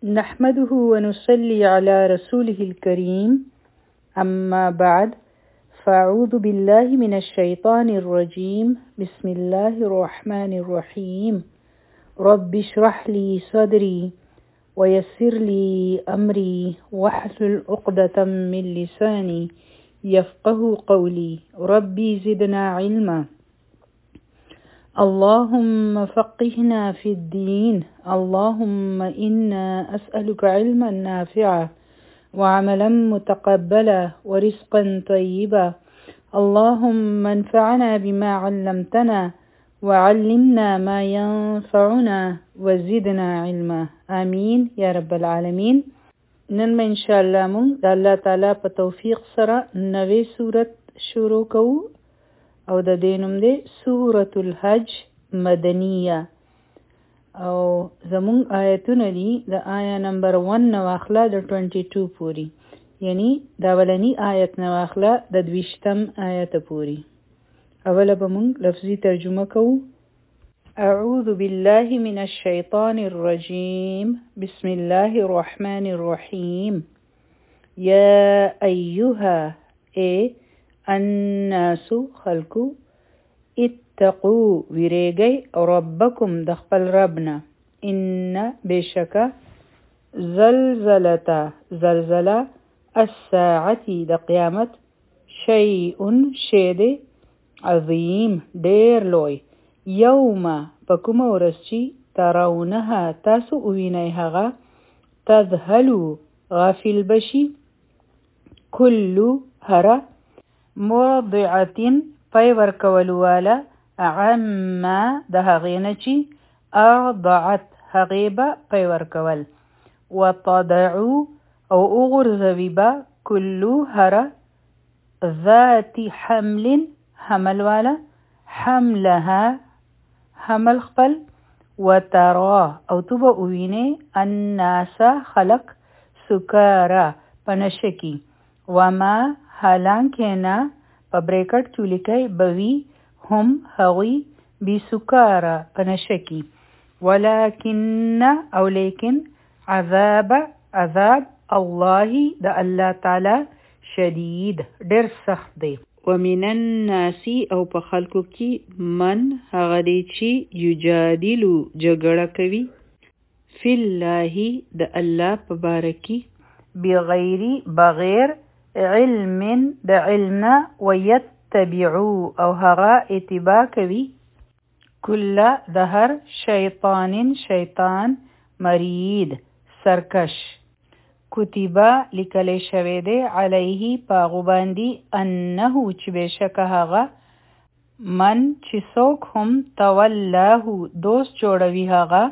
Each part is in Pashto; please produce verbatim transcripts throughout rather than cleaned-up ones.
نحمده ونصلي على رسوله الكريم أما بعد فأعوذ بالله من الشيطان الرجيم بسم الله الرحمن الرحيم رب اشرح لي صدري ويسر لي أمري واحلل عقدة من لساني يفقه قولي ربي زدنا علما اللهم فقهنا في الدين اللهم إنا أسألك علما نافعا وعملا متقبلا ورزقا طيبا اللهم انفعنا بما علمتنا وعلمنا ما ينفعنا وزدنا علما آمين يا رب العالمين. نن ما إن شاء الله مون د الله تعالی په توفیق سره نوې سورت شروع کوو او د دې نوم دی سورة الحج مدنیه او زمون آیتونه دي د آیا نمبر ون نه واخله د ټوینټي ټو پوري، یعنی د اولنی آیت نه واخله د دویشتم آیت پوري. اوله به مونږ لفظي ترجمه کوو. اعوذ بالله من الشیطان الرجیم بسم الله الرحمن الرحیم. یا ایها ای الناس خلقو اتقو ویریگی ربکم دخپل ربنا ان بشکا زلزلتا زلزلا الساعتی د قیامت شیئن شید عظیم دیر لوی یوم پکوم ورسچی ترونها تاسو اوینای هغا تذهلو غافل بشی کلو هرا مرضعتین پای ورکولو والا عما د هغې نه چې ارضعت هغې به پای ورکول وتضعو او اغرزوي به کلو هره ذات حمل حمل والا حملها حمل خپل وترا او تو به اوینې الناس خلق سکارا پنشکی وما حالانکه نه په بریکټ کې لیکي بوي هم هغوی بی سکارا پنشکی ولكن او لیکن عذاب عذاب الله د الله تعالی شدید ډیر سخت دی. ومن الناس او په خلکو کې من هغه دی چې یجادلو جګړه کوي فی الله د الله په باره کې بغیر بغیر علم د علمنا ويتبعو او هغه اتباع کوي کل د هر شیطان شیطان مرید سرکش کتبا لیکلی شوی دی علیه پاغو باندې انه چې بشکه هغه من چې څوک هم تولاه دوست جوړوي هغه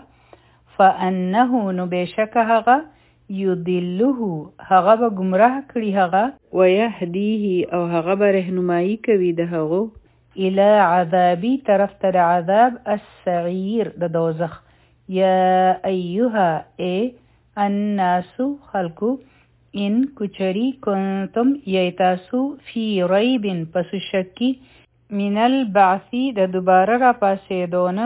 فانه نو بشکه هغه یضله هغه به گمراه کړي هغه ویهدیه او هغه به رهنمایي کوي د هغو الی عذابی طرف ته د عذاب السعیر د دوزخ. یا ایها ای الناس خلقو ان کچری کنتم ییتاسو فی ریب پسو شکی من البعثی د دوباره را پاسیدونه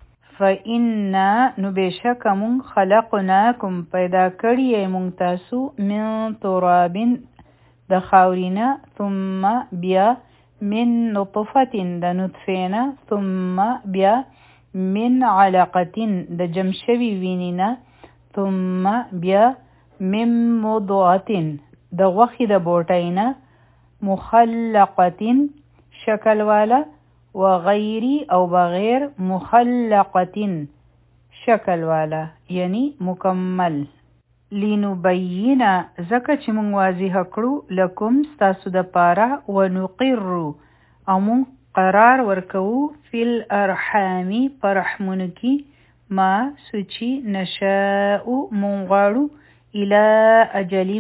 فإنا نبشک من خلقناکم پیدا کړی مونږ تاسو من تراب د خاورینا ثم بیا من نطفه د نطفینا ثم بیا من علقه د جمشوی وینینا ثم بیا من مضغه د غوخی د بوټینا مخلقه شکل والا وغیری او بغیر مخلقتین شکل والا یعنی مکمل لنبینا زکه چې مونږ واضح کړو لکم ستاسو د پاره ونقر او مونږ قرار ورکو فی الارحامی پرحمونو کې ما سوچی نشاء مونږ غواړو الی اجل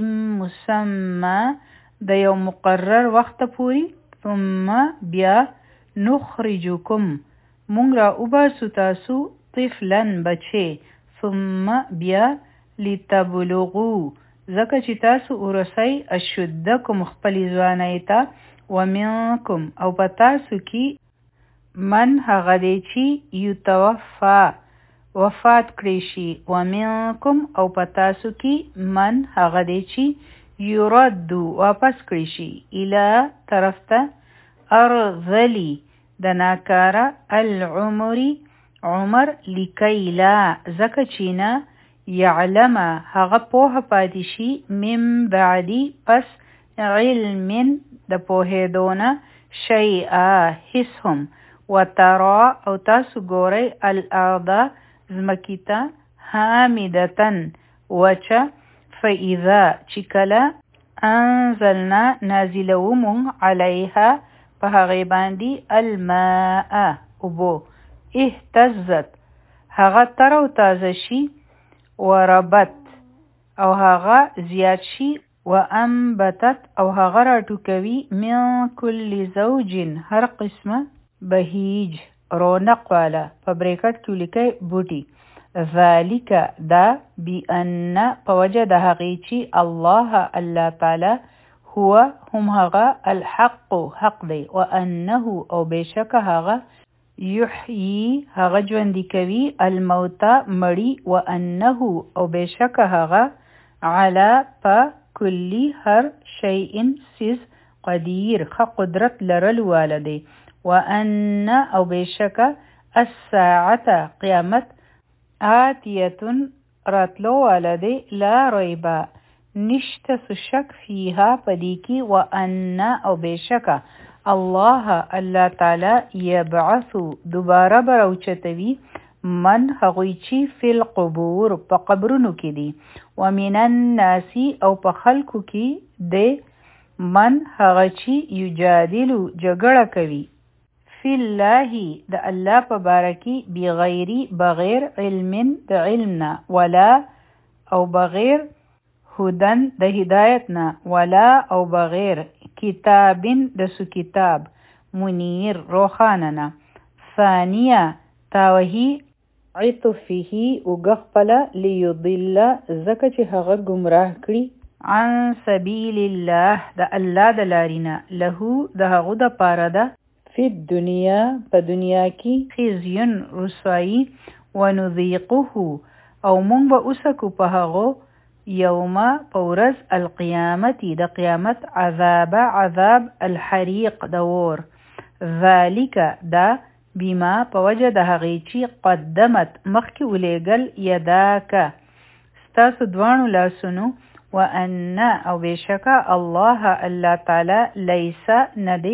مسمى د یو مقرر وخت پوری ثم بیا نخرجکم مونږ را وباسو تاسو طفلا بچی ثم بیا لتبلغو زکه چې تاسو ورسی اشدکم خپل ځوانۍ ته ومنکم او په تاسو کې من هغه دی چې یتوفا وفات کړی شي ومنکم او پتاسو کې من هغه دی چې یرد واپس کړی شي الی طرف ته ارذلی د ناکاره العمری عمر لکی لا زکه چې نه یعلم هغه پوهه پاتې شي من بعدی پس علم د پوهېدونه شیئا هیڅ هم وترا او تاسو ګورئ الارض ځمکې ته حامدتن وچه فاذا چې کله انزلنا نازلو مونږ علیها په هغې باندې الماء اوبو اهتزت هغه تر او تازه شي وربت او هغه زیات شي وانبتت او هغه راټوکوي من کل زوج هر قسمه بهیج رونق والا په بریکټ کې لیکي بوټي ذالک دا بأن په وجه د هغې چې الله الله تعالی هو هم هغه الحق حق دی وانه او بشک هغه یحیی هغه ژوندي کوي الموتى مړي وانه او بشک هغه علی په کلی هر شیء سیز قدیر خ قدرت لرل والدی وان او بشک الساعه قیامت آتیتن راتلو والدی لا ریبا نشته شک فیها پدې کې وان او بشک الله الله تعالی یبعث دوباره براوچتوي من هغوی چې فی القبور په قبرونو کې دي ومن الناس او په خلکو کې دی من هغه چې یجادلو جګړه کوي فی الله د الله په باره کې بغیر بغیر علم د علمنا ولا او بغیر هدن د هدایت نه ولا او بغیر کتاب د سو کتاب منیر روخانه نه ثانیه تاوهی عطفه وګخپله لیضل زکه چې هغه گمراه کړي عن سبیل الله د الله د لارینا له د هغه د پاره ده فی الدنیا په دنیا کې خزیون رسوایی ونذیقه او مونږ به اوسکو په هغه یوم پورز القیامت د قیامت عذاب عذاب الحریق دور ذالک دا بیما په وجه د هغې چې قدمت مخکې ولیږل یداک ستاسو دواړو لاسونو وان او بشکه الله الله تعالی لیس ندی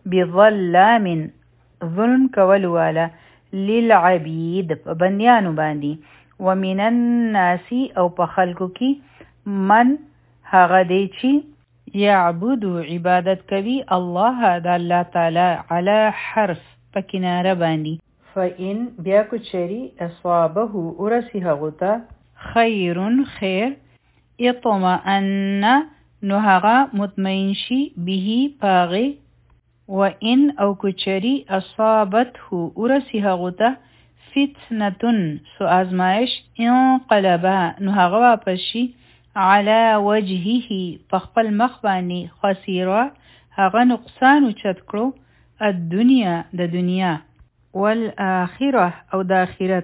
بظلام ظلم کول والا للعبید په بندیانو باندې ومن الناس او په خلکو کې من هغه دی چې یعبد عبادت کوي الله د الله تعالی علی حرف په کناره باندې فإن بیا کو چری اصابه ورسی هغه ته خیر خیر اطمئن نو هغه مطمئن شي به پاغه وإن او کو چری اصابته ورسی هغه ته فتنتن سو ازمایش انقلبا نو هغه واپس شي علی وجهه په خپل مخ باندې خسیره هغه نقصان اوچت کړو الدنیا د دنیا والآخره او د آخرت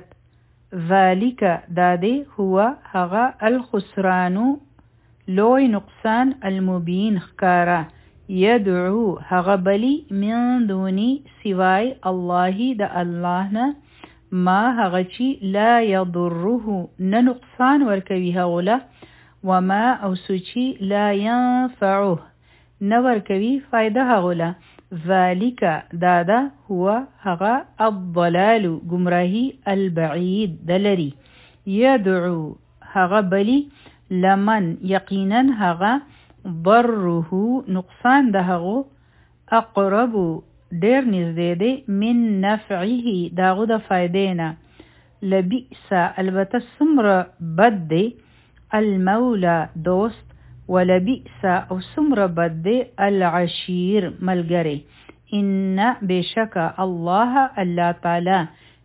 ذالک داده هو هغه الخسرانو لوی نقصان المبین خکارا یدعو هغه بلی من دونی سوای الله د الله نه ما هغه چې لا یضره نه نقصان ورکوي هغه وما او سوچی لا ينفعه نه ورکوي فایده هغه ذالک دادا هو هغه الضلال گمراهی البعید دلری یدعو هغه بلی لمن یقینا هغه ضره نقصان ده هغه اقرب ډیر نږدې دی من نفعه داغه د فائدې نه لبئس البته څومره بد دی المولى دوست ولبئس او څومره بد دی العشیر ملګری ان بشک الله الله تعالی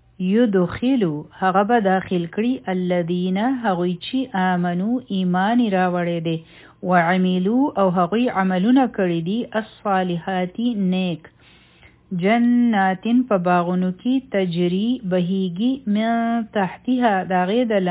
یدخلو هغه به داخل کړي الذین هغوی چې آمنو ایمان راوړی دی وعملو او هغوی عملونه کړي دي الصالحات نیک جناتن په باغونو کې تجری بهیږي من تحتها د هغې د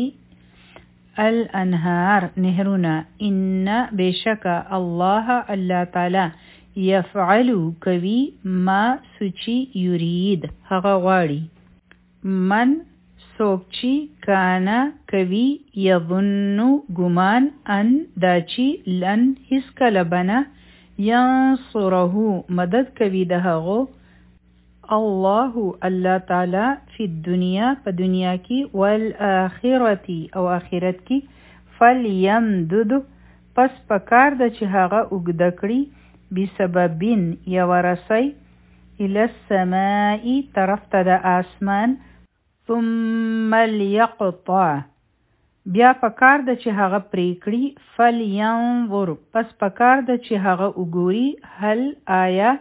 لاندې الانهار نهرونه ان بشک الله الله تعالی یفعلو کوي ما سوچی یرید هغه غواړي من څوک چې کانا کوي یظنو ګمان ان دا چې لن هیڅکله بنه ینصره مدد کوي د هغو الله الله تعالی فی الدنیا په دنیا کې والآخرة او آخرت کې فلیمدد پس پکار د چې هغه اوږده کړي بسببین یو رسی الی السماء طرف ته د آسمان ثم لیقطع بیا پکار د چې هغه پریکړي فلینظر پس پکار د چې هغه وګوري هل آیا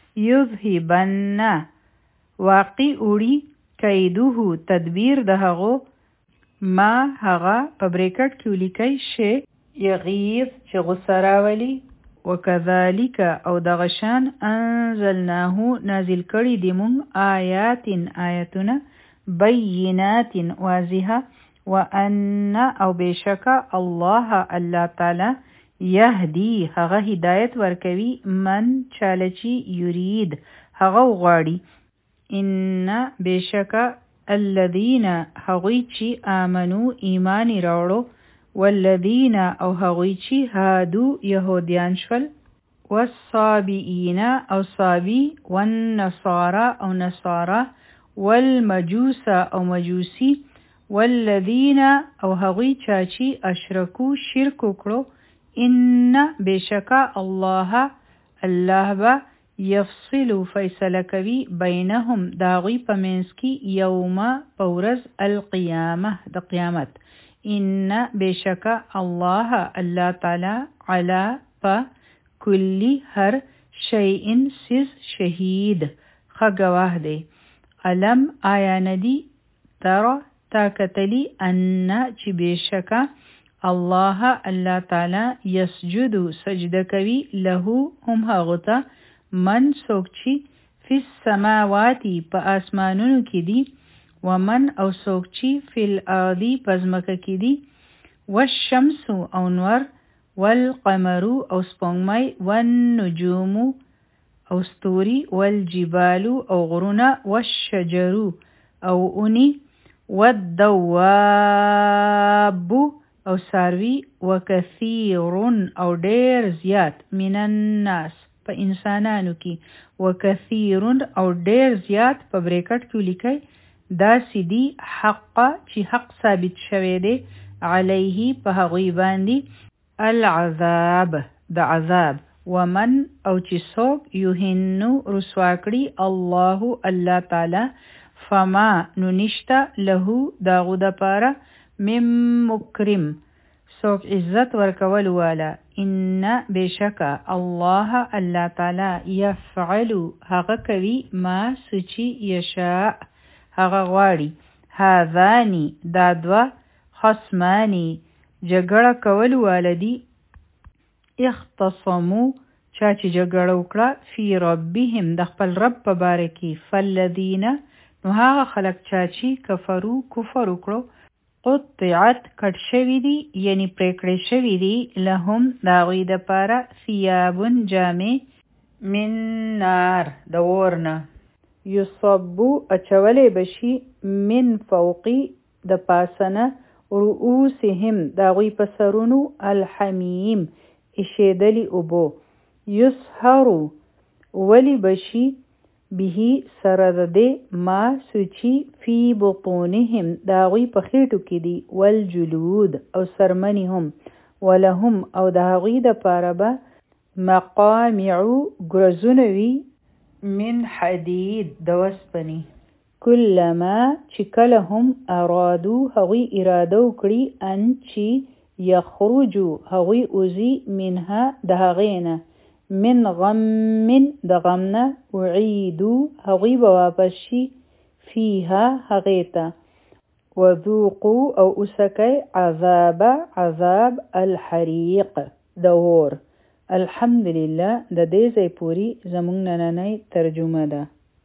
یذهبن واقع وړي کیدوه تدبیر د هغو ما هغه په بریکټ کې ولیکي شی یغیظ چې غصه راولي وکذالک او دغه شان انزلناه نازل کړي دي مونږ آیات آیتونه بینات واضحه وان او بشک الله الله تعالی یهدی هغه هدایت ورکوي من چالچی یرید هغه غواړي ان بشک الذین هغوی چې آمنو ایمان راوړو والذین او هغوی چې هادو یهودیان شول والصابئین او صابی والنصارى او نصارى والمجوس او مجوسی والذین او هغوی چاچی اشرکو شرک وکړو ان بشکا الله الله با یفصل فیصله کوي بینهم داغوی په منځ کې یوم په ورځ القیامه د قیامت ان بشکا الله الله تعالی علی په کلی هر شیء سیز شهید ښه ګواه دی علم آیا ندی تر تا کتلی ان چې بشکا الله الله تعالی یسجد سجده کوي له هم هغه من څوک چې فی السماوات په اسمانونو کې دي ومن او څوک چې فی الارض په ځمکه کې دي والشمس او نور والقمر او سپوږمۍ والنجوم او ستوري والجبال او غرونه والشجر او اونی والدواب او ساروی وکثیر او ډیر زیات من الناس په انسانانو کې وکثیر او ډیر زیات په بریکټ کې لیکي دا سیدی حق چې حق ثابت شوی دی علیه په هغوی باندې العذاب د عذاب ومن او چې څوک یهنو رسوا کړي الله الله تعالی فما نو نشتا له داغو د پاره مم مکرم څوک عزت ورکول والا ان بشکا الله الله تعالی یفعل هغه کوي ما سچی یشاء هغه غواړي هذانی دا دوا خصمانی جګړه کول والدی اختصمو چا چې جګړه وکړه فی ربهم د خپل رب په باره کې فالذین نو هغه خلک چا چې کفرو کفر وکړو قطعت کټ شوي دي یعنی پریکړې شوي دي لهم د هغوی دپاره ثیاب جامې من نار د اور نه یصبو اچولی بشي من فوقي د پاسنه رؤوسهم د هغوی په سرونو الحمیم ایشېدلي اوبو یسهرو ولی بشي به سره د دې ما سوچي فی بطونهم د هغوی په خېټو کې دي والجلود او سرمنې هم ولهم او د هغوی دپاره به مقامعو ګرزونه وي من حدید د وسپنې کلما چې کله هم ارادو هغوی اراده وکړي ان چې یخرجو هغوی اوزي منها د هغې نه من غم من د غمنه وعیدو هغوی به واپس شي فیها هغې ته وذوقو او اوسکی عذاب عذاب الحریق د اور الحمدلله د دې ځای پوری زمونږ نننۍ ترجمه ده.